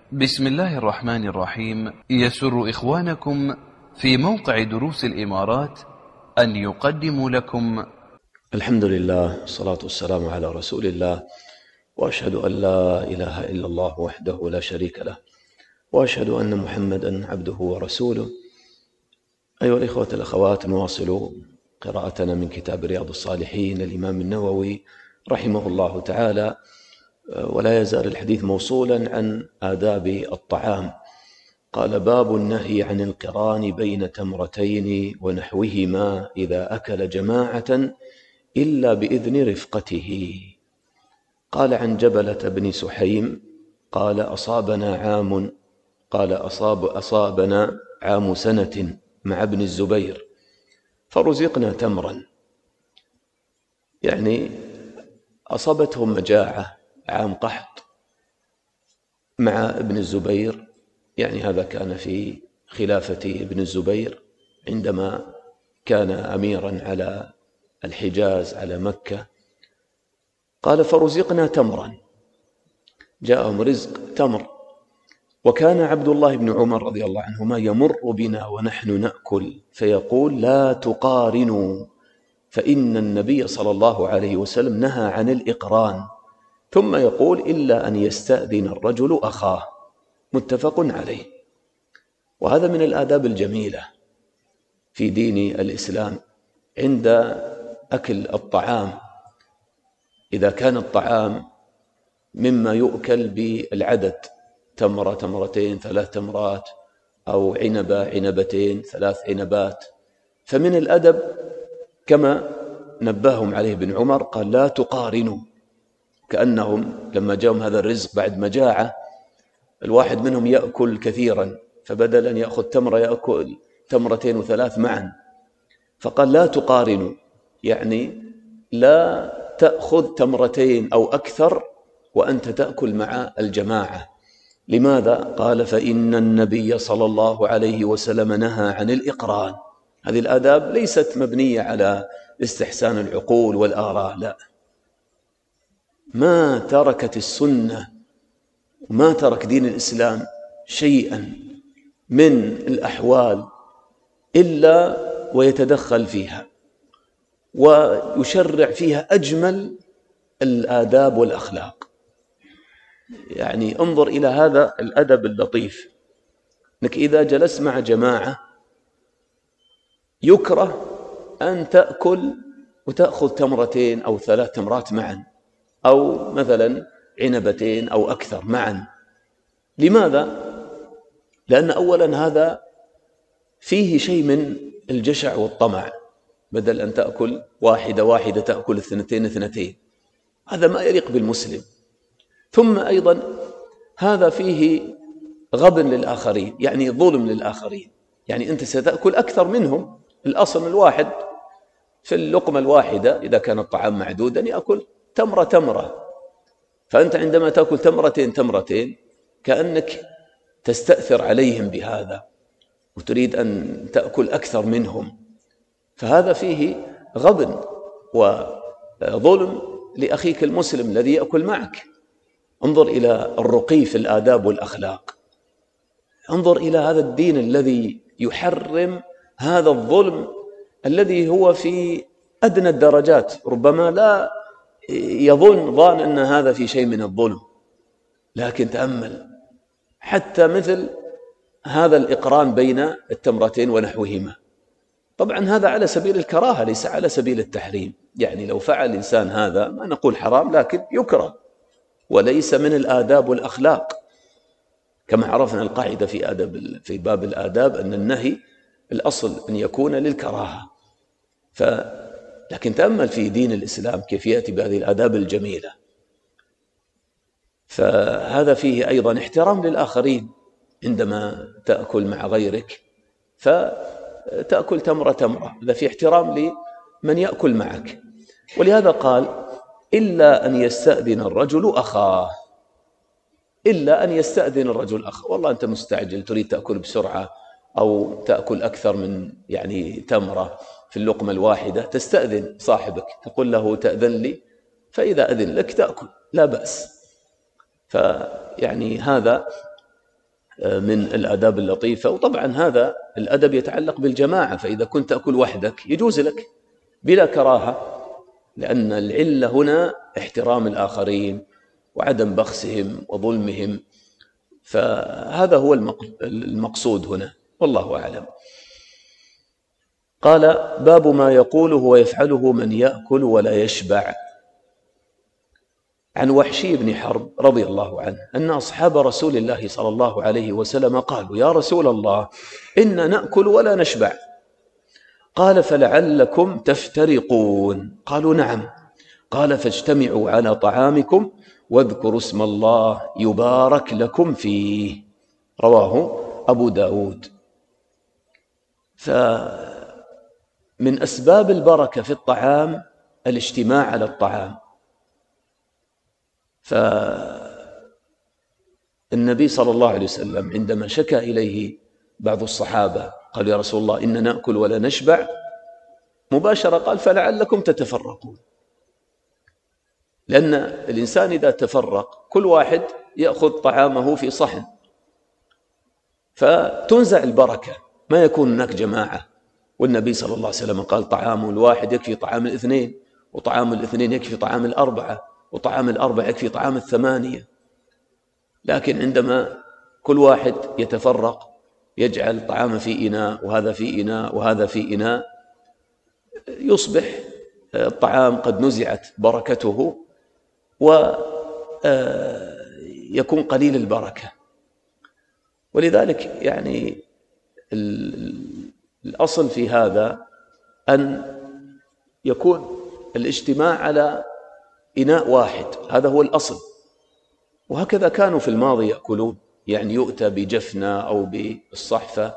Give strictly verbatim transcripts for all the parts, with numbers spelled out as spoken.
بسم الله الرحمن الرحيم. يسر إخوانكم في موقع دروس الإمارات أن يقدموا لكم الحمد لله والصلاة والسلام على رسول الله، وأشهد أن لا إله إلا الله وحده لا شريك له، وأشهد أن محمدا عبده ورسوله. أيها الإخوة الأخوات، نواصل قراءتنا من كتاب رياض الصالحين الإمام النووي رحمه الله تعالى، ولا يزال الحديث موصولا عن آداب الطعام. قال: باب النهي عن القران بين تمرتين ونحوهما إذا أكل جماعة إلا بإذن رفقته. قال: عن جبلة بن سحيم قال: أصابنا عام قال أصاب أصابنا عام سنة مع ابن الزبير فرزقنا تمرا، يعني أصابتهم مجاعة، عام قحط مع ابن الزبير، يعني هذا كان في خلافة ابن الزبير عندما كان أميرا على الحجاز على مكة. قال: فرزقنا تمرا، جاءهم رزق تمر. وكان عبد الله بن عمر رضي الله عنهما يمر بنا ونحن نأكل فيقول: لا تقارنوا، فإن النبي صلى الله عليه وسلم نهى عن الإقران. ثم يقول: إلا أن يستأذن الرجل أخاه. متفق عليه. وهذا من الآداب الجميلة في دين الإسلام عند أكل الطعام. إذا كان الطعام مما يؤكل بالعدد، تمرة تمرتين ثلاث تمرات، أو عنبة عنبتين ثلاث عنبات، فمن الأدب كما نبههم عليه ابن عمر قال: لا تقارنوا، كأنهم لما جاءهم هذا الرزق بعد مجاعة، الواحد منهم يأكل كثيرا، فبدل أن يأخذ تمرة يأكل تمرتين وثلاث معا، فقال: لا تقارنوا، يعني لا تأخذ تمرتين أو أكثر وأنت تأكل مع الجماعة. لماذا؟ قال: فإن النبي صلى الله عليه وسلم نهى عن الإقران. هذه الآداب ليست مبنية على استحسان العقول والآراء، لا، ما تركت السنة وما ترك دين الإسلام شيئا من الأحوال إلا ويتدخل فيها ويشرع فيها أجمل الآداب والأخلاق. يعني انظر إلى هذا الأدب اللطيف، أنك إذا جلست مع جماعة يكره أن تأكل وتأخذ تمرتين أو ثلاث تمرات معا، أو مثلا عنبتين أو أكثر معا. لماذا؟ لأن أولا هذا فيه شيء من الجشع والطمع، بدل أن تأكل واحدة واحدة تأكل اثنتين اثنتين، هذا ما يليق بالمسلم. ثم أيضا هذا فيه غبن للآخرين، يعني ظلم للآخرين، يعني أنت ستأكل أكثر منهم. الأصل الواحد في اللقمة الواحدة إذا كان الطعام معدودا يأكل تمرة تمرة، فأنت عندما تأكل تمرتين تمرتين كأنك تستأثر عليهم بهذا وتريد أن تأكل أكثر منهم، فهذا فيه غبن وظلم لأخيك المسلم الذي يأكل معك. انظر إلى الرقي في الآداب والأخلاق، انظر إلى هذا الدين الذي يحرم هذا الظلم الذي هو في أدنى الدرجات، ربما لا يظن ظان أن هذا في شيء من الظلم، لكن تأمل حتى مثل هذا الإقران بين التمرتين ونحوهما. طبعا هذا على سبيل الكراهة ليس على سبيل التحريم، يعني لو فعل الإنسان هذا ما نقول حرام، لكن يكره وليس من الآداب والأخلاق. كما عرفنا القاعدة في آداب في باب الآداب أن النهي الأصل أن يكون للكراهة. ف لكن تأمل في دين الإسلام كيف يأتي بهذه الآداب الجميلة، فهذا فيه أيضا احترام للآخرين. عندما تأكل مع غيرك فتأكل تمرة تمرة، هذا فيه احترام لمن يأكل معك. ولهذا قال: إلا أن يستأذن الرجل أخاه. إلا أن يستأذن الرجل أخاه، والله أنت مستعجل تريد تأكل بسرعة أو تأكل أكثر من يعني تمرة في اللقمة الواحدة، تستأذن صاحبك تقول له: تأذن لي؟ فإذا أذن لك تأكل لا بأس. فيعني هذا من الآداب اللطيفة. وطبعا هذا الأدب يتعلق بالجماعة، فإذا كنت تأكل وحدك يجوز لك بلا كراهة، لأن العلة هنا احترام الآخرين وعدم بخسهم وظلمهم، فهذا هو المقصود هنا، والله أعلم. قال: باب ما يقوله ويفعله من يأكل ولا يشبع. عن وحشي بن حرب رضي الله عنه أن أصحاب رسول الله صلى الله عليه وسلم قالوا: يا رسول الله، إنا نأكل ولا نشبع. قال: فلعلكم تفترقون. قالوا: نعم. قال: فاجتمعوا على طعامكم واذكروا اسم الله يبارك لكم فيه. رواه أبو داود. فمن أسباب البركة في الطعام الاجتماع على الطعام. فالنبي صلى الله عليه وسلم عندما شكى إليه بعض الصحابة قال: يا رسول الله، إننا نأكل ولا نشبع، مباشرة قال: فلعلكم تتفرقون. لأن الإنسان إذا تفرق كل واحد يأخذ طعامه في صحن، فتنزع البركة، ما يكون هناك جماعة. والنبي صلى الله عليه وسلم قال: طعام الواحد يكفي طعام الاثنين، وطعام الاثنين يكفي طعام الأربعة، وطعام الأربعة يكفي طعام الثمانية. لكن عندما كل واحد يتفرق يجعل طعامه في إناء وهذا في إناء وهذا في إناء، يصبح الطعام قد نزعت بركته ويكون قليل البركة. ولذلك يعني الأصل في هذا أن يكون الاجتماع على إناء واحد، هذا هو الأصل. وهكذا كانوا في الماضي يأكلون، يعني يؤتى بجفنة أو بالصحفة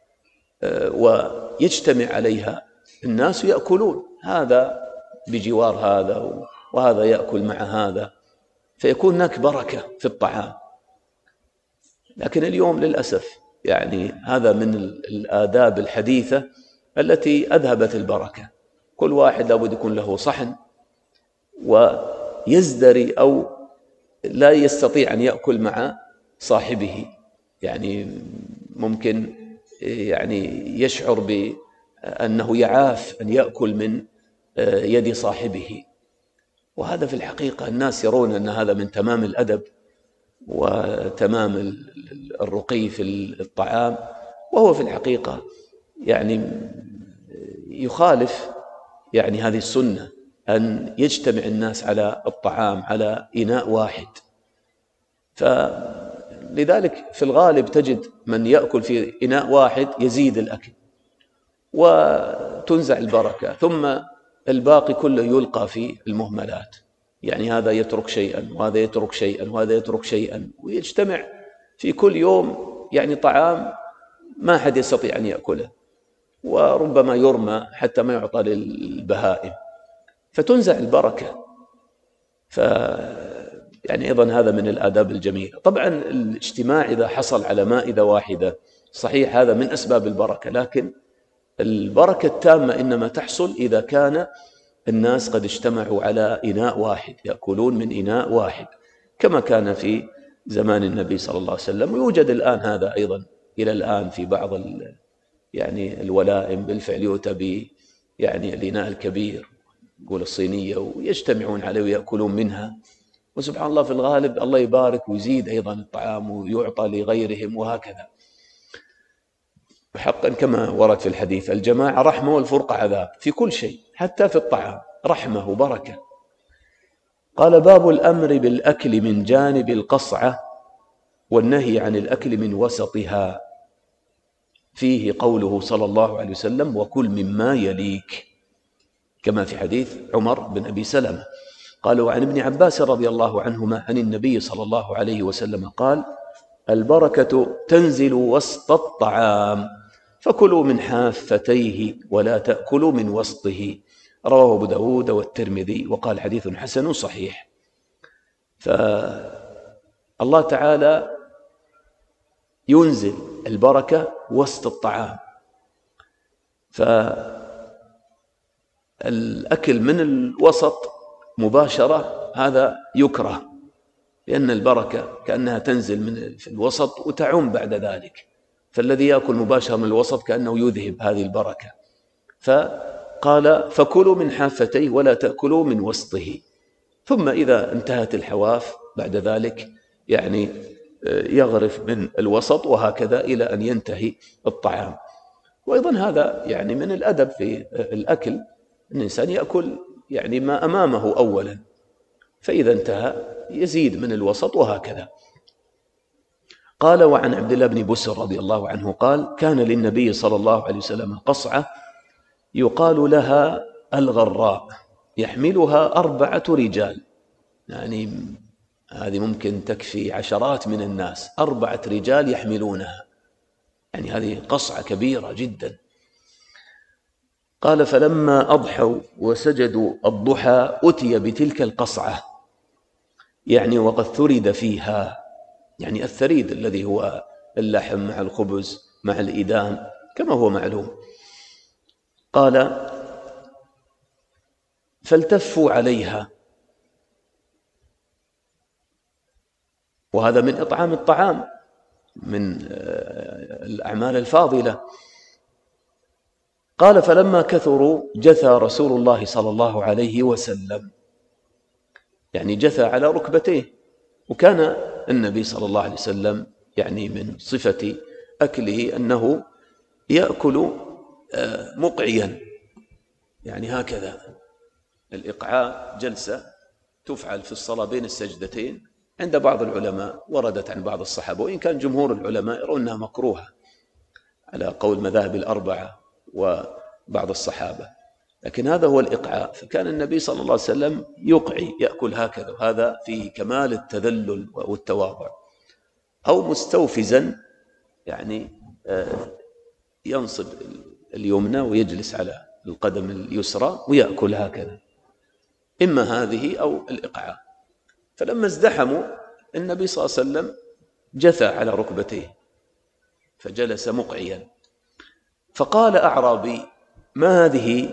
ويجتمع عليها الناس يأكلون، هذا بجوار هذا وهذا يأكل مع هذا، فيكون هناك بركة في الطعام. لكن اليوم للأسف يعني هذا من الآداب الحديثة التي أذهبت البركة. كل واحد لابد يكون له صحن ويزدري أو لا يستطيع أن يأكل مع صاحبه، يعني ممكن يعني يشعر بأنه يعاف أن يأكل من يد صاحبه، وهذا في الحقيقة الناس يرون أن هذا من تمام الأدب وتمام الرقي في الطعام، وهو في الحقيقة يعني يخالف يعني هذه السنة أن يجتمع الناس على الطعام على إناء واحد. فلذلك في الغالب تجد من يأكل في إناء واحد يزيد الأكل وتنزع البركة، ثم الباقي كله يلقى في المهملات، يعني هذا يترك شيئا وهذا يترك شيئا وهذا يترك شيئا، ويجتمع في كل يوم يعني طعام ما أحد يستطيع أن يأكله، وربما يرمى حتى ما يعطى للبهائم، فتنزع البركة. ف يعني أيضا هذا من الآداب الجميلة. طبعا الاجتماع إذا حصل على مائدة واحدة صحيح هذا من أسباب البركة، لكن البركة التامة إنما تحصل إذا كان الناس قد اجتمعوا على إناء واحد، يأكلون من إناء واحد، كما كان في زمان النبي صلى الله عليه وسلم. ويوجد الآن هذا أيضا إلى الآن في بعض يعني الولائم، بالفعل يؤتى ب يعني الإناء الكبير، يقول الصينية، ويجتمعون عليه ويأكلون منها. وسبحان الله في الغالب الله يبارك ويزيد أيضا الطعام ويعطى لغيرهم، وهكذا. حقا كما ورد في الحديث: الجماعة رحمة والفرقة عذاب، في كل شيء حتى في الطعام رحمة وبركة. قال: باب الأمر بالأكل من جانب القصعة والنهي عن الأكل من وسطها، فيه قوله صلى الله عليه وسلم: وكل مما يليك، كما في حديث عمر بن أبي سلمة. قال: وعن ابن عباس رضي الله عنهما عن النبي صلى الله عليه وسلم قال: البركة تنزل وسط الطعام، فكلوا من حافتيه ولا تأكلوا من وسطه. رواه أبو داود والترمذي وقال حديث حسن صحيح. فالله تعالى ينزل البركة وسط الطعام، فالأكل من الوسط مباشرة هذا يكره، لأن البركة كأنها تنزل من في الوسط وتعم بعد ذلك، فالذي يأكل مباشرة من الوسط كأنه يذهب هذه البركة. فقال فكلوا من حافتيه ولا تأكلوا من وسطه. ثم إذا انتهت الحواف بعد ذلك يعني يغرف من الوسط، وهكذا إلى أن ينتهي الطعام. وأيضا هذا يعني من الأدب في الأكل، أن الإنسان يأكل يعني ما أمامه أولا، فإذا انتهى يزيد من الوسط وهكذا. قال وعن عبد الله بن بسر رضي الله عنه قال كان للنبي صلى الله عليه وسلم قصعة يقال لها الغراء يحملها أربعة رجال، يعني هذه ممكن تكفي عشرات من الناس، أربعة رجال يحملونها، يعني هذه قصعة كبيرة جدا. قال فلما أضحوا وسجدوا الضحى أتي بتلك القصعة، يعني وقد ثرد فيها، يعني الثريد الذي هو اللحم مع الخبز مع الإدام كما هو معلوم. قال فالتفوا عليها، وهذا من إطعام الطعام من الأعمال الفاضلة. قال فلما كثروا جثى رسول الله صلى الله عليه وسلم، يعني جثى على ركبتيه. وكان النبي صلى الله عليه وسلم يعني من صفة أكله أنه يأكل مقعيا، يعني هكذا. الإقعاء جلسة تفعل في الصلاة بين السجدتين، عند بعض العلماء وردت عن بعض الصحابة، وإن كان جمهور العلماء يرون أنها مكروهة على قول مذاهب الأربعة وبعض الصحابة، لكن هذا هو الإقعاء. فكان النبي صلى الله عليه وسلم يقعي، يأكل هكذا، وهذا فيه كمال التذلل والتواضع. أو مستوفزا، يعني ينصب اليمنى ويجلس على القدم اليسرى ويأكل هكذا، إما هذه أو الإقعاء. فلما ازدحموا النبي صلى الله عليه وسلم جثى على ركبتيه فجلس مقعيا. فقال أعرابي ما هذه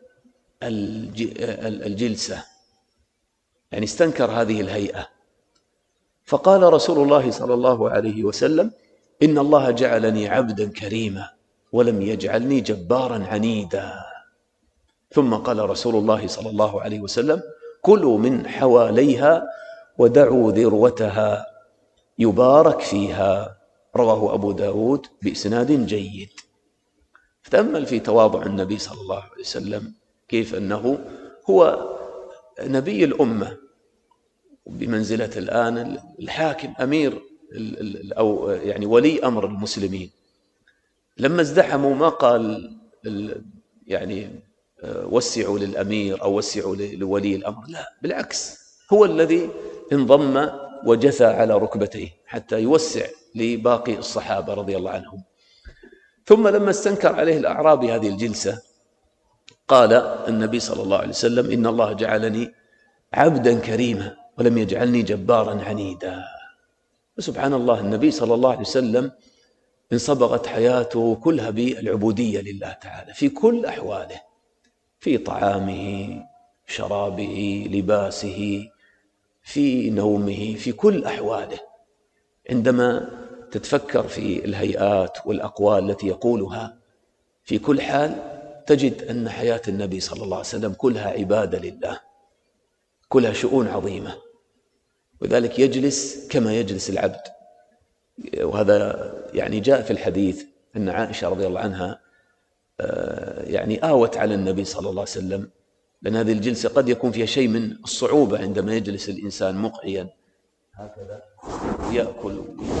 الجلسة، يعني استنكر هذه الهيئة. فقال رسول الله صلى الله عليه وسلم إن الله جعلني عبدا كريما ولم يجعلني جبارا عنيدا. ثم قال رسول الله صلى الله عليه وسلم كلوا من حواليها ودعوا ذروتها يبارك فيها. رواه أبو داود بإسناد جيد. فتأمل في تواضع النبي صلى الله عليه وسلم، كيف أنه هو نبي الأمة بمنزلة الآن الحاكم أمير أو يعني ولي أمر المسلمين. لما ازدحموا ما قال يعني وسعوا للأمير أو وسعوا لولي الأمر، لا، بالعكس، هو الذي انضم وجثى على ركبتيه حتى يوسع لباقي الصحابة رضي الله عنهم. ثم لما استنكر عليه الأعرابي هذه الجلسة قال النبي صلى الله عليه وسلم إن الله جعلني عبدا كريما ولم يجعلني جبارا عنيدا. وسبحان الله، النبي صلى الله عليه وسلم انصبغت حياته كلها بالعبودية لله تعالى في كل أحواله، في طعامه، شرابه، لباسه، في نومه، في كل أحواله. عندما تتفكر في الهيئات والأقوال التي يقولها في كل حال تجد أن حياة النبي صلى الله عليه وسلم كلها عبادة لله، كلها شؤون عظيمة. وذلك يجلس كما يجلس العبد. وهذا يعني جاء في الحديث أن عائشة رضي الله عنها يعني آوت على النبي صلى الله عليه وسلم، لأن هذه الجلسة قد يكون فيها شيء من الصعوبة عندما يجلس الإنسان مقعيا هكذا يأكل،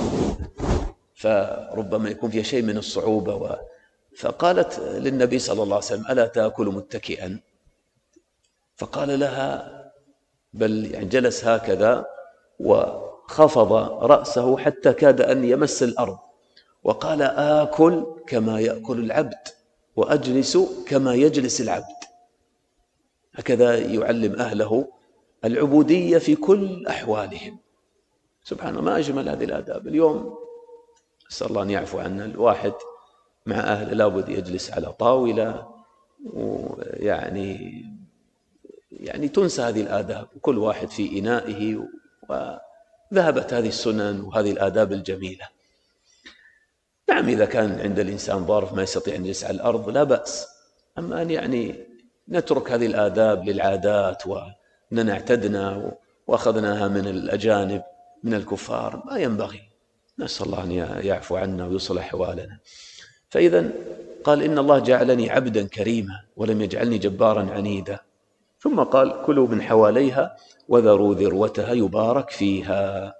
فربما يكون فيها شيء من الصعوبة و... فقالت للنبي صلى الله عليه وسلم ألا تأكل متكئا؟ فقال لها بل يعني جلس هكذا وخفض رأسه حتى كاد أن يمس الأرض، وقال آكل كما يأكل العبد وأجلس كما يجلس العبد. هكذا يعلم أهله العبودية في كل أحوالهم. سبحان الله، ما أجمل هذه الآداب. اليوم أسأل الله أن يعفو عنا، الواحد مع أهله لابد يجلس على طاولة، ويعني يعني تنسى هذه الآداب، وكل واحد في إنائه ذهبت هذه السنن وهذه الآداب الجميلة. نعم إذا كان عند الإنسان ظرف ما يستطيع أن يجلس على الأرض لا بأس، أما أن يعني نترك هذه الآداب للعادات وأننا اعتدنا وأخذناها من الأجانب من الكفار ما ينبغي. نسأل الله أن يعفو عنا ويصلح أحوالنا. فإذا قال إن الله جعلني عبدا كريما ولم يجعلني جبارا عنيدا، ثم قال كلوا من حواليها وذروا ذروتها يبارك فيها.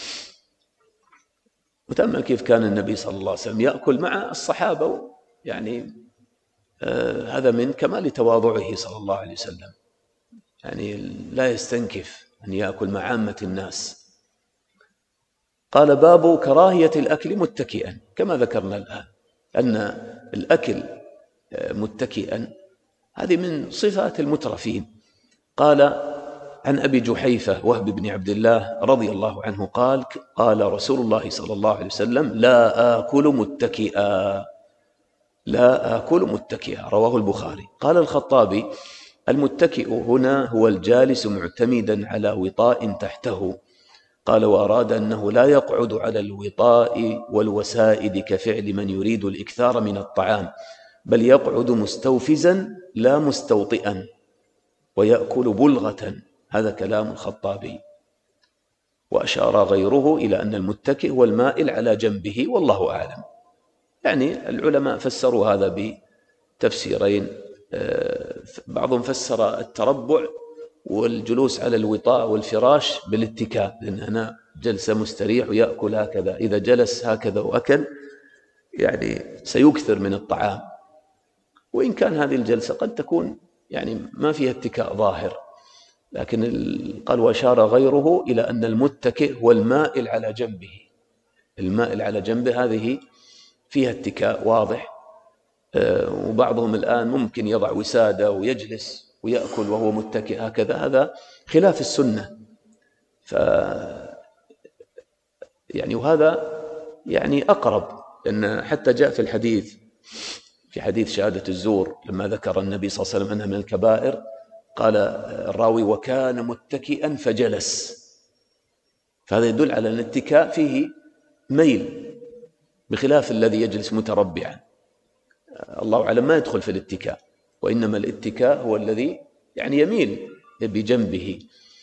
وتأمل كيف كان النبي صلى الله عليه وسلم يأكل مع الصحابة، يعني آه هذا من كمال تواضعه صلى الله عليه وسلم، يعني لا يستنكف أن يأكل مع عامة الناس. قال باب كراهية الأكل متكئا، كما ذكرنا الآن أن الأكل متكئا هذه من صفات المترفين. قال عن أبي جحيفة وهب بن عبد الله رضي الله عنه قال قال رسول الله صلى الله عليه وسلم لا آكل متكئا، لا آكل متكئا، رواه البخاري. قال الخطابي المتكئ هنا هو الجالس معتمدا على وطاء تحته. قال وأراد أنه لا يقعد على الوطاء والوسائد كفعل من يريد الإكثار من الطعام، بل يقعد مستوفزا لا مستوطئا ويأكل بلغة. هذا كلام الخطابي. وأشار غيره إلى أن المتكئ هو المائل على جنبه، والله أعلم. يعني العلماء فسروا هذا بتفسيرين، بعضهم فسر التربع والجلوس على الوطاء والفراش بالاتكاء، لأن هنا جلسة مستريح ويأكل هكذا، إذا جلس هكذا وأكل يعني سيكثر من الطعام. وإن كان هذه الجلسة قد تكون يعني ما فيها اتكاء ظاهر، لكن قال وأشار غيره إلى أن المتكئ هو المائل على جنبه. المائل على جنبه هذه فيها اتكاء واضح. وبعضهم الآن ممكن يضع وسادة ويجلس ويأكل وهو متكئ هكذا، هذا خلاف السنة. ف يعني وهذا يعني أقرب، لأن حتى جاء في الحديث في حديث شهادة الزور لما ذكر النبي صلى الله عليه وسلم أنها من الكبائر، قال الراوي وكان متكئا فجلس، فهذا يدل على أن الاتكاء فيه ميل بخلاف الذي يجلس متربعا. الله أعلم ما يدخل في الاتكاء، وإنما الاتكاء هو الذي يعني يميل بجنبه.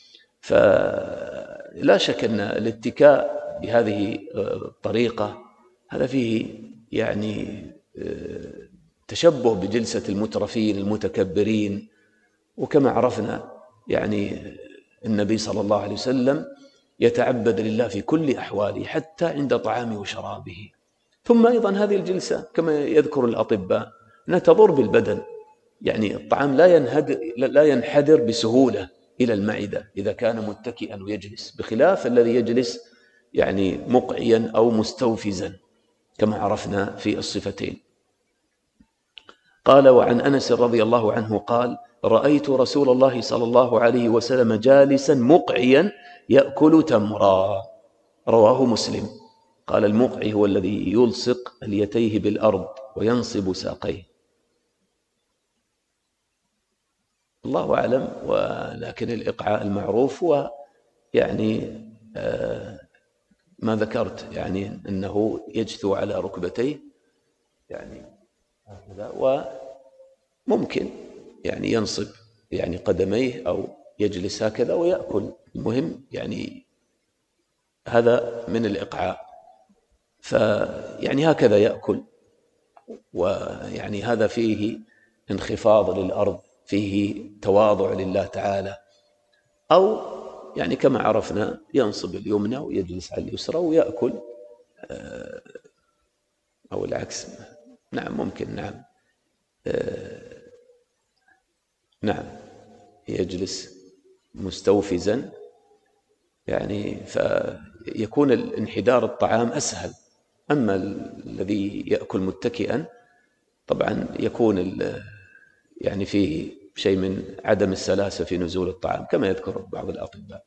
فلا شك أن الاتكاء بهذه الطريقة هذا فيه يعني تشبه بجلسة المترفين المتكبرين. وكما عرفنا يعني النبي صلى الله عليه وسلم يتعبد لله في كل أحواله حتى عند طعامه وشرابه. ثم أيضا هذه الجلسة كما يذكر الأطباء أنها تضر بالبدن، يعني الطعام لا ينهدر لا ينحدر بسهولة إلى المعدة إذا كان متكئا ويجلس، بخلاف الذي يجلس يعني مقعيا أو مستوفزا كما عرفنا في الصفتين. قال وعن أنس رضي الله عنه قال رأيت رسول الله صلى الله عليه وسلم جالسا مقعيا يأكل تمرا، رواه مسلم. قال المقعي هو الذي يلصق اليتيه بالأرض وينصب ساقيه. الله أعلم، ولكن الإقعاء المعروف هو يعني آه ما ذكرت، يعني أنه يجثو على ركبتيه يعني هكذا، وممكن يعني ينصب يعني قدميه أو يجلس هكذا ويأكل. المهم يعني هذا من الإقعاء، فيعني هكذا يأكل، ويعني هذا فيه انخفاض للأرض، فيه تواضع لله تعالى. أو يعني كما عرفنا ينصب اليمنى ويجلس على اليسرى ويأكل، أو العكس. نعم ممكن، نعم نعم يجلس مستوفزا، يعني فيكون الانحدار الطعام أسهل. أما الذي يأكل متكئا طبعا يكون يعني فيه شيء من عدم السلاسة في نزول الطعام كما يذكر بعض الأطباء.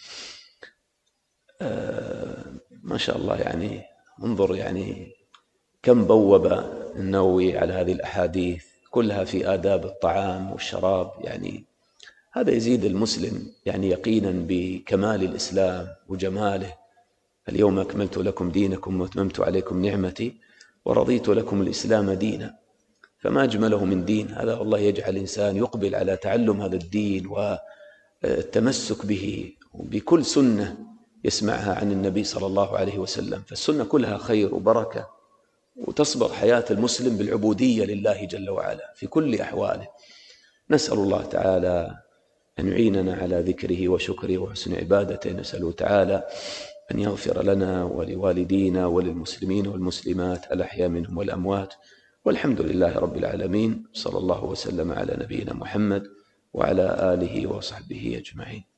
آه ما شاء الله، يعني انظر يعني كم بوب النووي على هذه الأحاديث كلها في آداب الطعام والشراب، يعني هذا يزيد المسلم يعني يقينا بكمال الإسلام وجماله. اليوم أكملت لكم دينكم وأتممت عليكم نعمتي ورضيت لكم الإسلام دينا. فما أجمله من دين هذا، والله يجعل الإنسان يقبل على تعلم هذا الدين والتمسك به بكل سنة يسمعها عن النبي صلى الله عليه وسلم. فالسنة كلها خير وبركة، وتصبغ حياة المسلم بالعبودية لله جل وعلا في كل أحواله. نسأل الله تعالى أن يعيننا على ذكره وشكره وحسن عبادته. نسأله تعالى أن يغفر لنا ولوالدينا وللمسلمين والمسلمات الأحياء منهم والأموات، والحمد لله رب العالمين. صلى الله وسلم على نبينا محمد وعلى آله وصحبه أجمعين.